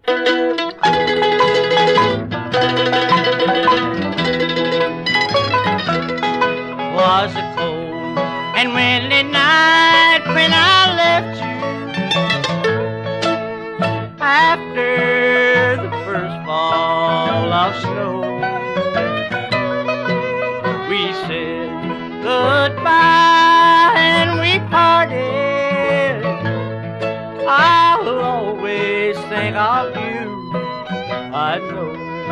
Was a cold and windy night when I left you after the first fall of snow. We said goodbye and we parted. I'll always think of you, I know.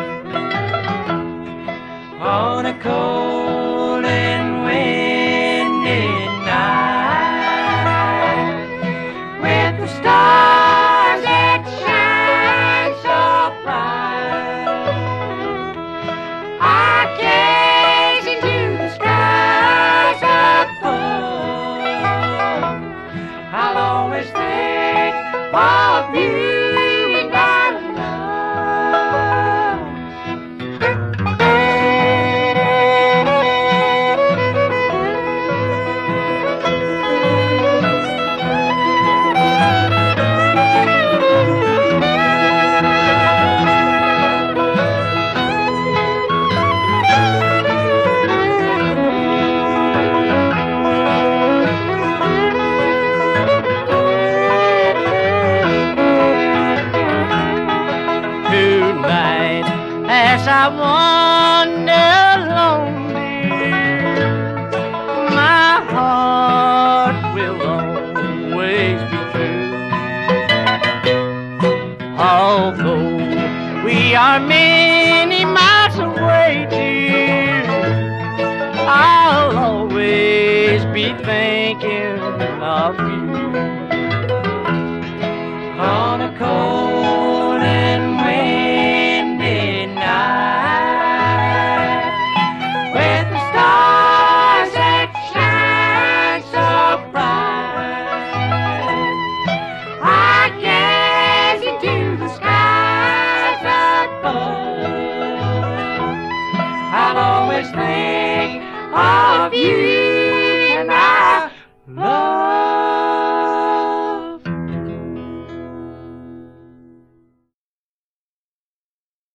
On a cold and windy night, with the stars that shine so bright, I gaze into the skies above. I'll always think of you and our love. Tonight, as I wander lonely, my heart will always be true. Although we are many miles away, dear, I'll always be thinking of you.